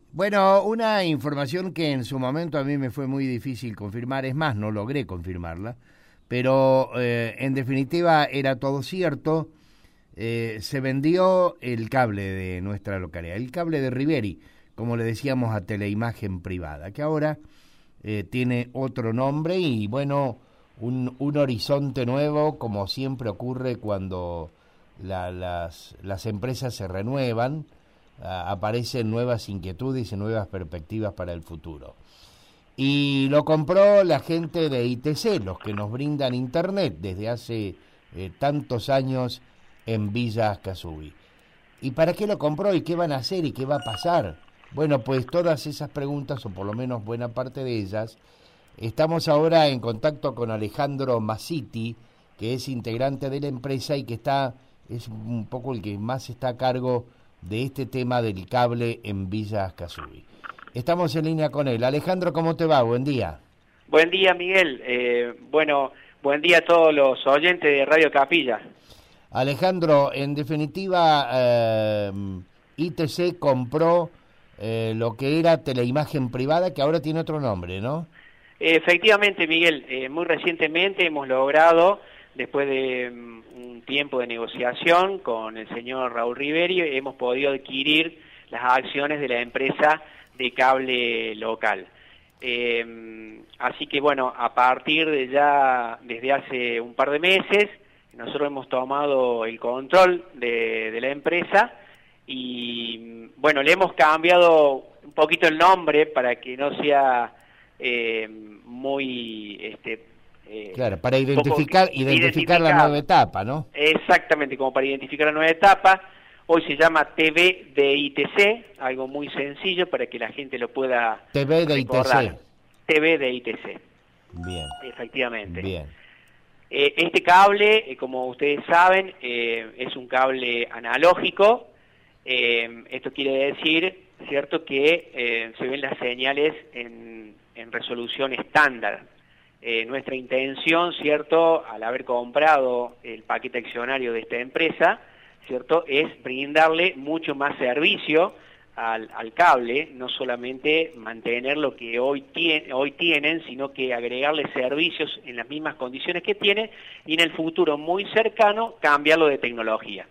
Bueno, una información que en su momento a mí me fue muy difícil confirmar, es más, no logré confirmarla, pero en definitiva era todo cierto. Se vendió el cable de nuestra localidad, el cable de Riveri, como le decíamos a Teleimagen Privada, que ahora tiene otro nombre y bueno, un horizonte nuevo, como siempre ocurre cuando las empresas se renuevan. Aparecen nuevas inquietudes y nuevas perspectivas para el futuro. Y lo compró la gente de ITC, los que nos brindan internet desde hace tantos años en Villa Ascasubi. ¿Y para qué lo compró? ¿Y qué van a hacer? ¿Y qué va a pasar? Bueno, pues todas esas preguntas, o por lo menos buena parte de ellas, estamos ahora en contacto con Alejandro Masiti, que es integrante de la empresa y que es un poco el que más está a cargo de este tema del cable en Villa Ascasubi. Estamos en línea con él. Alejandro, ¿cómo te va? Buen día. Buen día, Miguel. Bueno, buen día a todos los oyentes de Radio Capilla. Alejandro, en definitiva, ITC compró lo que era Teleimagen Privada, que ahora tiene otro nombre, ¿no? Efectivamente, Miguel, muy recientemente hemos logrado, después de un tiempo de negociación con el señor Raúl Riveri, hemos podido adquirir las acciones de la empresa de cable local. Así que bueno, a partir de ya, desde hace un par de meses, nosotros hemos tomado el control de la empresa y bueno, le hemos cambiado un poquito el nombre para que no sea muy... claro, para identificar la nueva etapa, ¿no? Exactamente, como para identificar la nueva etapa. Hoy se llama TV de ITC, algo muy sencillo para que la gente lo pueda TV de recordar. ITC. TV de ITC. Bien. Efectivamente. Bien. Este cable, como ustedes saben, es un cable analógico. Esto quiere decir, cierto, que se ven las señales en resolución estándar. Nuestra intención, cierto, al haber comprado el paquete accionario de esta empresa, cierto, es brindarle mucho más servicio al cable, no solamente mantener lo que hoy tienen, sino que agregarle servicios en las mismas condiciones que tiene y en el futuro muy cercano cambiarlo de tecnología.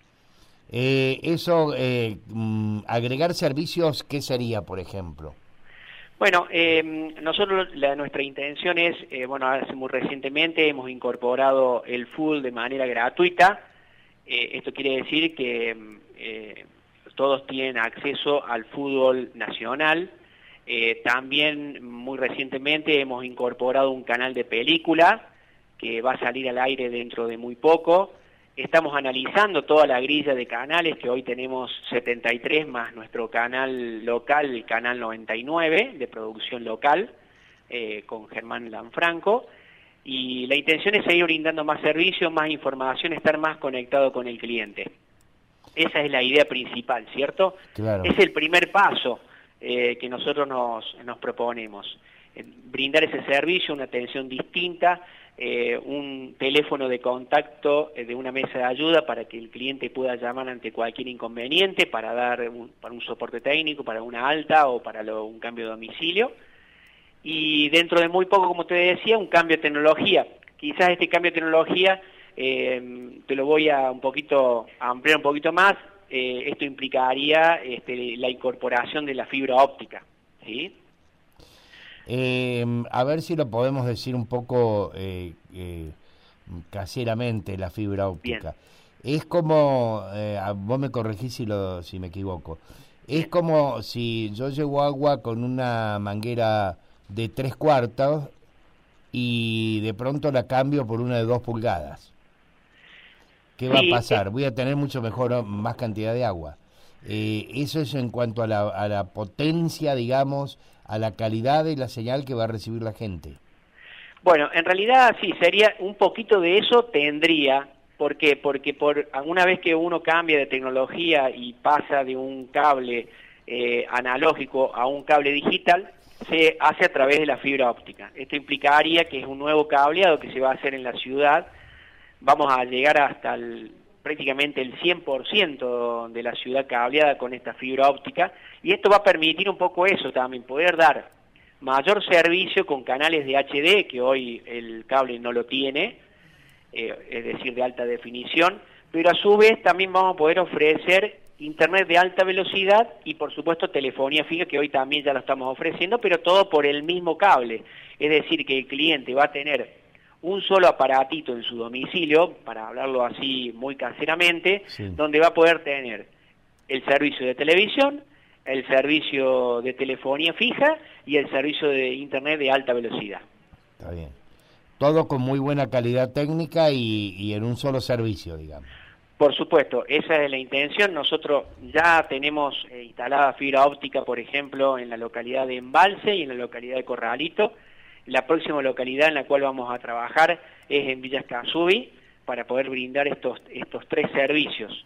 Agregar servicios, ¿qué sería, por ejemplo? Bueno, nosotros nuestra intención es, bueno, hace muy recientemente hemos incorporado el full de manera gratuita. Esto quiere decir que todos tienen acceso al fútbol nacional. También muy recientemente hemos incorporado un canal de película que va a salir al aire dentro de muy poco. Estamos analizando toda la grilla de canales, que hoy tenemos 73 más nuestro canal local, el canal 99 de producción local, con Germán Lanfranco. Y la intención es seguir brindando más servicios, más información, estar más conectado con el cliente. Esa es la idea principal, ¿cierto? Claro. Es el primer paso que nosotros nos proponemos. Brindar ese servicio, una atención distinta, un teléfono de contacto de una mesa de ayuda para que el cliente pueda llamar ante cualquier inconveniente, para dar para un soporte técnico, para una alta o para un cambio de domicilio. Y dentro de muy poco, como te decía, un cambio de tecnología. Quizás este cambio de tecnología te lo voy a ampliar un poquito más. Esto implicaría la incorporación de la fibra óptica, ¿sí? A ver si lo podemos decir un poco caseramente, la fibra óptica. Bien. Es como, vos me corregís si me equivoco, es como si yo llevo agua con una manguera de 3/4 y de pronto la cambio por una de 2 pulgadas. ¿Qué va a pasar? Voy a tener más cantidad de agua. Eso es en cuanto a la potencia, digamos, a la calidad de la señal que va a recibir la gente. Bueno, en realidad sí, sería un poquito de eso tendría. ¿Por qué? Porque una vez que uno cambia de tecnología y pasa de un cable analógico a un cable digital, se hace a través de la fibra óptica. Esto implicaría que es un nuevo cableado que se va a hacer en la ciudad. Vamos a llegar hasta prácticamente el 100% de la ciudad cableada con esta fibra óptica, y esto va a permitir un poco eso también, poder dar mayor servicio con canales de HD, que hoy el cable no lo tiene, es decir, de alta definición, pero a su vez también vamos a poder ofrecer internet de alta velocidad y por supuesto telefonía fija, que hoy también ya lo estamos ofreciendo, pero todo por el mismo cable. Es decir, que el cliente va a tener un solo aparatito en su domicilio, para hablarlo así muy caseramente, sí, donde va a poder tener el servicio de televisión, el servicio de telefonía fija y el servicio de internet de alta velocidad. Está bien. Todo con muy buena calidad técnica y en un solo servicio, digamos. Por supuesto, esa es la intención. Nosotros ya tenemos instalada fibra óptica, por ejemplo, en la localidad de Embalse y en la localidad de Corralito. La próxima localidad en la cual vamos a trabajar es en Villa Escazubí, para poder brindar estos tres servicios.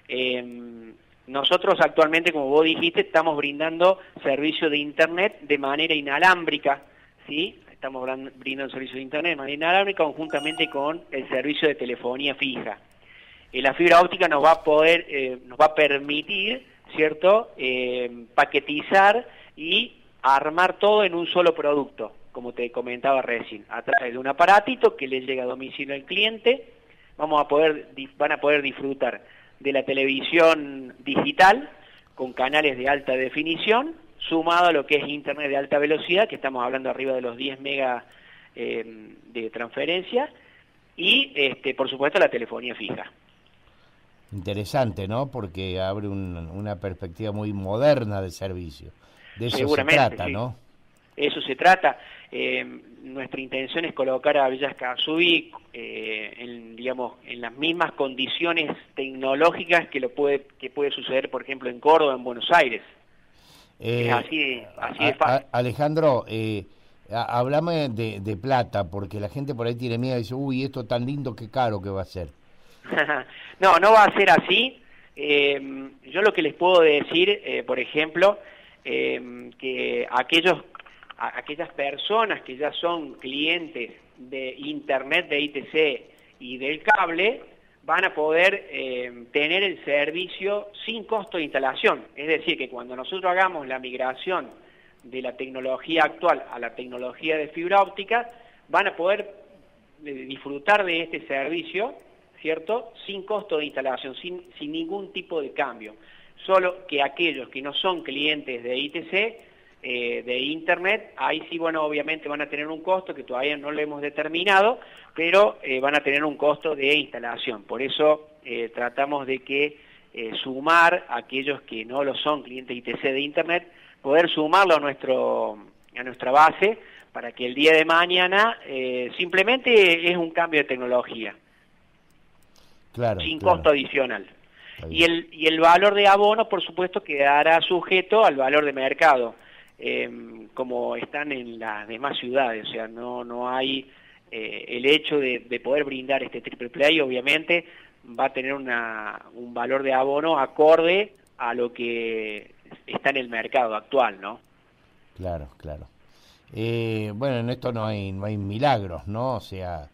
Nosotros actualmente, como vos dijiste, estamos brindando servicio de internet de manera inalámbrica, ¿sí? Estamos brindando servicio de internet de manera inalámbrica conjuntamente con el servicio de telefonía fija. La fibra óptica nos va a permitir, ¿cierto?, paquetizar y armar todo en un solo producto, como te comentaba recién, a través de un aparatito que le llega a domicilio al cliente. Van a poder disfrutar de la televisión digital con canales de alta definición, sumado a lo que es internet de alta velocidad, que estamos hablando arriba de los 10 megas de transferencia, y por supuesto la telefonía fija. Interesante, ¿no? Porque abre una perspectiva muy moderna de servicio. De eso se trata, sí, ¿no? Eso se trata. Nuestra intención es colocar a Villa Escazubí en las mismas condiciones tecnológicas que puede suceder, por ejemplo, en Córdoba, en Buenos Aires. Es así de fácil. Alejandro, hablame de plata, porque la gente por ahí tiene miedo y dice, uy, esto tan lindo, qué caro que va a ser. No va a ser así. Yo lo que les puedo decir, por ejemplo, que aquellas personas que ya son clientes de internet, de ITC y del cable, van a poder tener el servicio sin costo de instalación. Es decir, que cuando nosotros hagamos la migración de la tecnología actual a la tecnología de fibra óptica, van a poder disfrutar de este servicio, ¿cierto?, sin costo de instalación, sin ningún tipo de cambio. Solo que aquellos que no son clientes de ITC, de internet, ahí sí, bueno, obviamente van a tener un costo que todavía no lo hemos determinado, pero van a tener un costo de instalación. Por eso tratamos de que sumar a aquellos que no lo son clientes ITC de internet, poder sumarlo a nuestra base, para que el día de mañana simplemente es un cambio de tecnología. Claro, sin costo adicional. Y el valor de abono, por supuesto, quedará sujeto al valor de mercado, como están en las demás ciudades. O sea, no hay el hecho de poder brindar este triple play, obviamente, va a tener un valor de abono acorde a lo que está en el mercado actual, ¿no? Claro. Bueno, en esto no hay milagros, ¿no? O sea,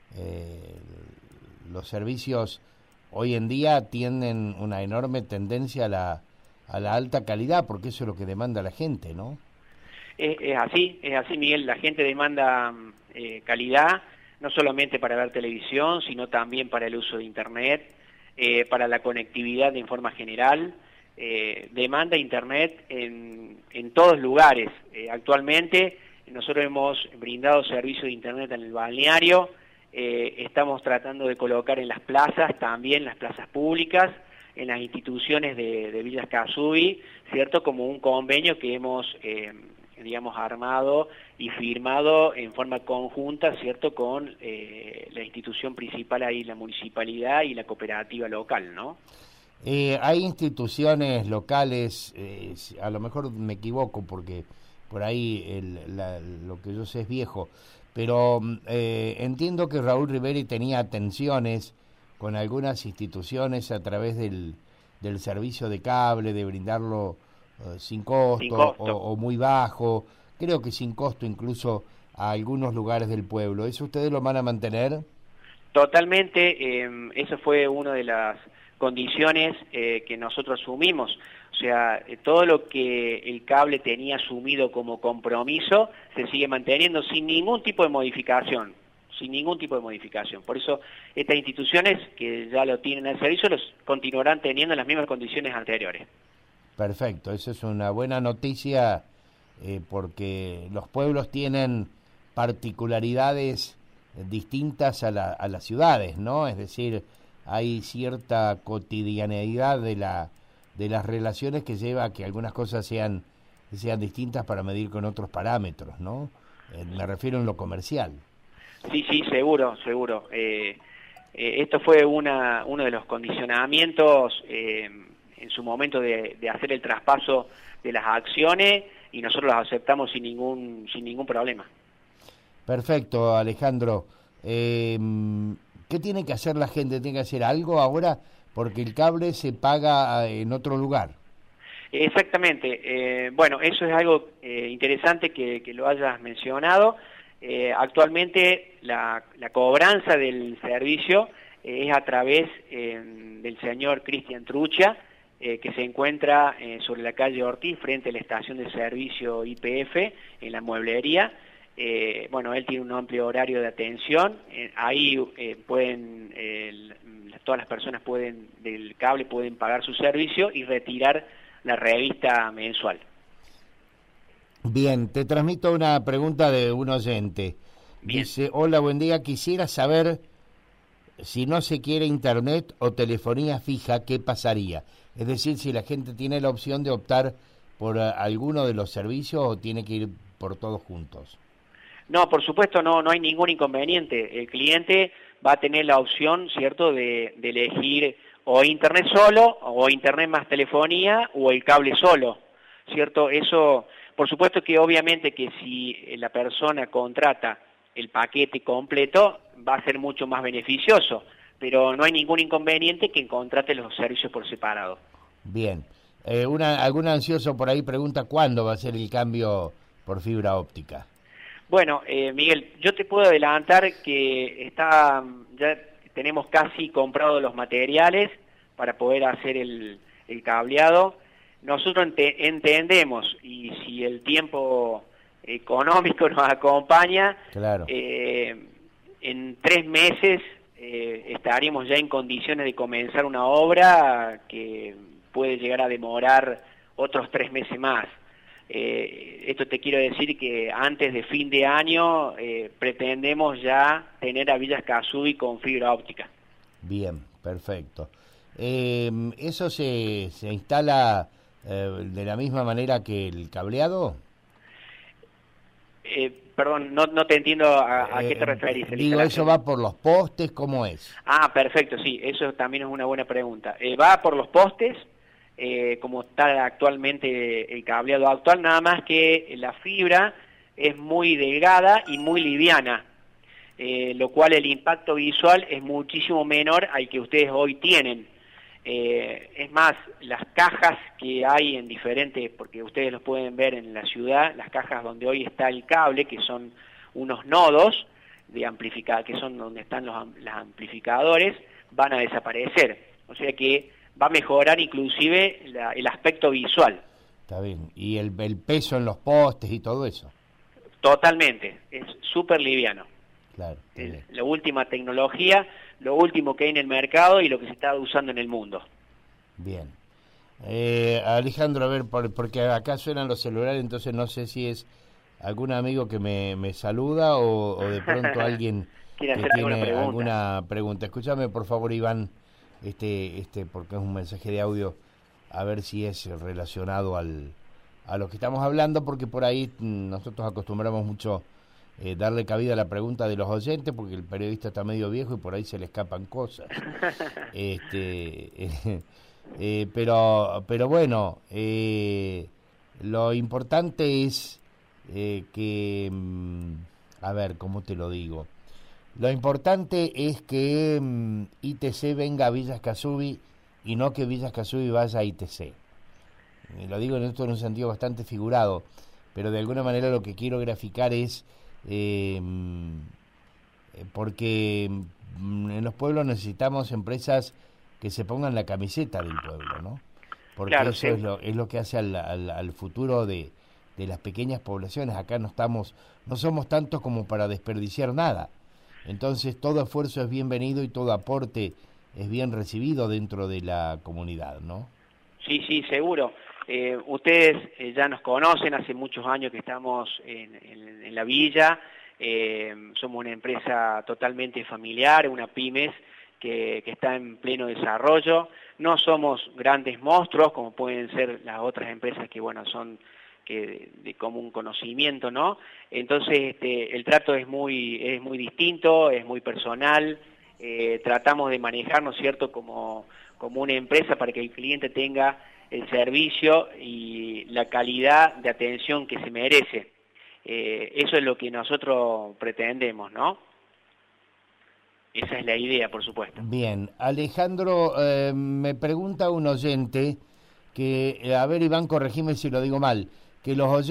los servicios hoy en día tienen una enorme tendencia a la alta calidad, porque eso es lo que demanda la gente, ¿no? Es así, Miguel. La gente demanda calidad, no solamente para ver televisión, sino también para el uso de internet, para la conectividad en forma general. Demanda internet en todos lugares. Actualmente nosotros hemos brindado servicio de internet en el balneario. Estamos tratando de colocar en las plazas, también las plazas públicas, en las instituciones de Villa Escazubí, ¿cierto?, como un convenio que hemos, armado y firmado en forma conjunta, ¿cierto?, con la institución principal ahí, la municipalidad y la cooperativa local, ¿no? Hay instituciones locales, a lo mejor me equivoco porque por ahí lo que yo sé es viejo, pero entiendo que Raúl Riveri tenía atenciones con algunas instituciones a través del servicio de cable, de brindarlo sin costo. O muy bajo, creo que sin costo incluso a algunos lugares del pueblo. ¿Eso ustedes lo van a mantener? Totalmente, eso fue una de las condiciones que nosotros asumimos. O sea, todo lo que el cable tenía asumido como compromiso se sigue manteniendo sin ningún tipo de modificación, sin ningún tipo de modificación. Por eso estas instituciones que ya lo tienen al servicio los continuarán teniendo en las mismas condiciones anteriores. Perfecto, eso es una buena noticia porque los pueblos tienen particularidades distintas a las ciudades, ¿no? Es decir, hay cierta cotidianeidad de las relaciones que lleva a que algunas cosas sean distintas para medir con otros parámetros, ¿no? Me refiero en lo comercial. Sí, seguro. Esto fue uno de los condicionamientos en su momento de hacer el traspaso de las acciones y nosotros las aceptamos sin ningún problema. Perfecto, Alejandro. ¿Qué tiene que hacer la gente? ¿Tiene que hacer algo ahora? Porque el cable se paga en otro lugar. Exactamente. Bueno, eso es algo interesante que lo hayas mencionado. Actualmente la cobranza del servicio es a través del señor Cristian Trucha, que se encuentra sobre la calle Ortiz, frente a la estación de servicio YPF, en la mueblería. Bueno, él tiene un amplio horario de atención, ahí todas las personas del cable pueden pagar su servicio y retirar la revista mensual. Bien, te transmito una pregunta de un oyente. Bien. Dice, hola, buen día, quisiera saber si no se quiere internet o telefonía fija, ¿qué pasaría? Es decir, si la gente tiene la opción de optar por alguno de los servicios o tiene que ir por todos juntos. No, por supuesto, no hay ningún inconveniente. El cliente va a tener la opción, ¿cierto?, de elegir o internet solo, o internet más telefonía, o el cable solo, ¿cierto? Eso, por supuesto que obviamente que si la persona contrata el paquete completo, va a ser mucho más beneficioso, pero no hay ningún inconveniente que contrate los servicios por separado. Bien. Algún ansioso por ahí pregunta cuándo va a ser el cambio por fibra óptica. Bueno, Miguel, yo te puedo adelantar que ya tenemos casi comprado los materiales para poder hacer el cableado. Nosotros entendemos, y si el tiempo económico nos acompaña, claro, en 3 meses estaríamos ya en condiciones de comenzar una obra que puede llegar a demorar otros 3 meses más. Esto te quiero decir que antes de fin de año pretendemos ya tener a Villa Escazú con fibra óptica. Bien, perfecto. ¿Eso se instala de la misma manera que el cableado? Perdón, no te entiendo a qué te referís. Digo, ¿eso va por los postes? ¿Cómo es? Ah, perfecto, sí, eso también es una buena pregunta. Va por los postes, como está actualmente el cableado actual, nada más que la fibra es muy delgada y muy liviana, lo cual el impacto visual es muchísimo menor al que ustedes hoy tienen. Es más, las cajas que hay en diferentes, porque ustedes los pueden ver en la ciudad, las cajas donde hoy está el cable, que son unos nodos de que son donde están los amplificadores, van a desaparecer. O sea que va a mejorar inclusive el aspecto visual. Está bien. ¿Y el peso en los postes y todo eso? Totalmente, es súper liviano. Claro. La última tecnología, lo último que hay en el mercado y lo que se está usando en el mundo. Bien. Alejandro, a ver, porque acá suenan los celulares, entonces no sé si es algún amigo que me saluda o de pronto alguien que tiene alguna pregunta. Escúchame, por favor, Iván, porque es un mensaje de audio, a ver si es relacionado a lo que estamos hablando, porque por ahí nosotros acostumbramos mucho darle cabida a la pregunta de los oyentes, porque el periodista está medio viejo y por ahí se le escapan cosas. Pero bueno, lo importante es que, a ver, ¿cómo te lo digo? Lo importante es que ITC venga a Villa Escazú y no que Villa Escazú vaya a ITC. Lo digo en esto en un sentido bastante figurado, pero de alguna manera lo que quiero graficar es porque en los pueblos necesitamos empresas que se pongan la camiseta del pueblo, ¿no? Porque claro, eso sí. es lo que hace al futuro de las pequeñas poblaciones. Acá no somos tantos como para desperdiciar nada. Entonces todo esfuerzo es bienvenido y todo aporte es bien recibido dentro de la comunidad, ¿no? Sí, sí, seguro. Ustedes ya nos conocen, hace muchos años que estamos en la villa. Somos una empresa totalmente familiar, una pymes que está en pleno desarrollo. No somos grandes monstruos como pueden ser las otras empresas que, bueno, son de común conocimiento, ¿no? Entonces el trato es muy distinto, es muy personal. Tratamos de manejarnos, ¿cierto?, como una empresa para que el cliente tenga el servicio y la calidad de atención que se merece. Eso es lo que nosotros pretendemos, ¿no? Esa es la idea, por supuesto. Bien, Alejandro, me pregunta un oyente que, a ver, Iván, corregime si lo digo mal, que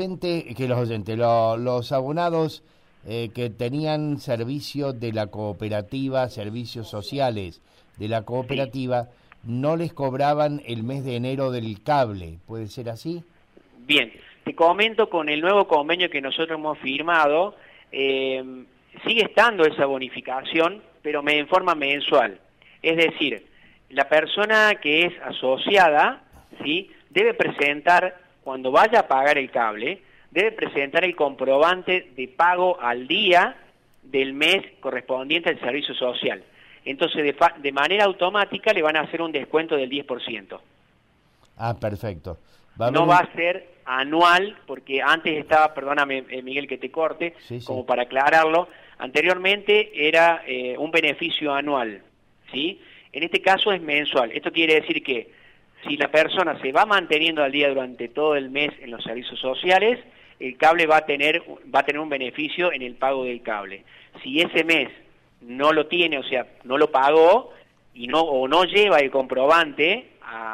los abonados que tenían servicios de la cooperativa, servicios sociales de la cooperativa, sí, no les cobraban el mes de enero del cable. ¿Puede ser así? Bien, te comento, con el nuevo convenio que nosotros hemos firmado, sigue estando esa bonificación, pero en forma mensual. Es decir, la persona que es asociada, ¿sí?, debe presentar, cuando vaya a pagar el cable, debe presentar el comprobante de pago al día del mes correspondiente al servicio social. Entonces, de manera automática le van a hacer un descuento del 10%. Ah, perfecto. No va a ser anual, porque antes estaba, perdóname Miguel que te corte, sí, como para aclararlo, anteriormente era un beneficio anual, ¿sí? En este caso es mensual. Esto quiere decir que si la persona se va manteniendo al día durante todo el mes en los servicios sociales, el cable va a tener un beneficio en el pago del cable. Si ese mes no lo tiene, o sea, no lo pagó y no lleva el comprobante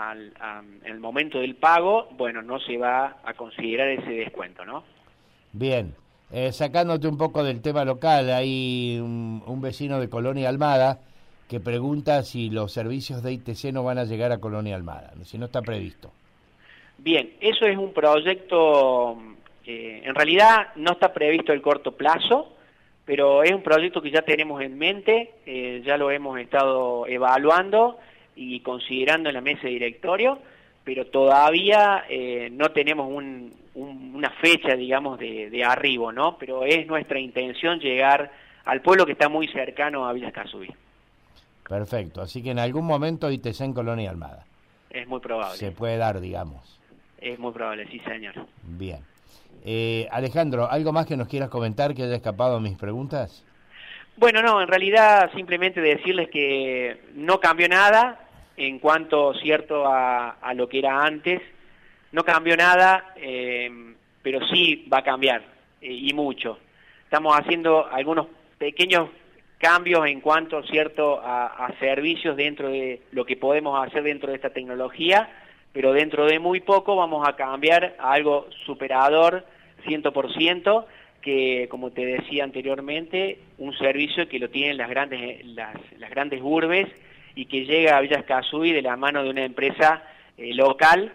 al momento del pago, bueno, no se va a considerar ese descuento, ¿no? Bien, sacándote un poco del tema local, hay un vecino de Colonia Almada que pregunta si los servicios de ITC no van a llegar a Colonia Almada, si no está previsto. Bien, eso es un proyecto, en realidad no está previsto el corto plazo, pero es un proyecto que ya tenemos en mente, ya lo hemos estado evaluando y considerando en la mesa de directorio, pero todavía no tenemos una fecha, digamos, de arribo, ¿no? Pero es nuestra intención llegar al pueblo que está muy cercano a Villa Escazú. Perfecto, así que en algún momento ITC en Colonia Almada. Es muy probable. Se puede dar, digamos. Es muy probable, sí, señor. Bien. Alejandro, ¿algo más que nos quieras comentar que haya escapado a mis preguntas? Bueno, no, en realidad simplemente decirles que no cambió nada en cuanto, cierto, a lo que era antes. No cambió nada, pero sí va a cambiar, y mucho. Estamos haciendo algunos pequeños cambios en cuanto, cierto, a servicios dentro de lo que podemos hacer dentro de esta tecnología, pero dentro de muy poco vamos a cambiar a algo superador 100%, que, como te decía anteriormente, un servicio que lo tienen las grandes urbes y que llega a Villa Escazú de la mano de una empresa local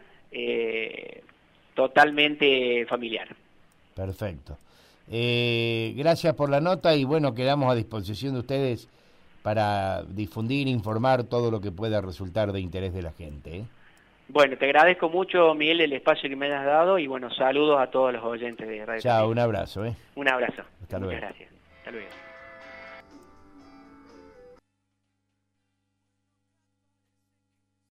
totalmente familiar. Perfecto. Gracias por la nota y bueno, quedamos a disposición de ustedes para difundir, informar todo lo que pueda resultar de interés de la gente. Bueno, te agradezco mucho, Miguel, el espacio que me has dado y bueno, saludos a todos los oyentes de Radio. Chao, un abrazo. Un abrazo. Hasta luego. Muchas gracias. Hasta luego.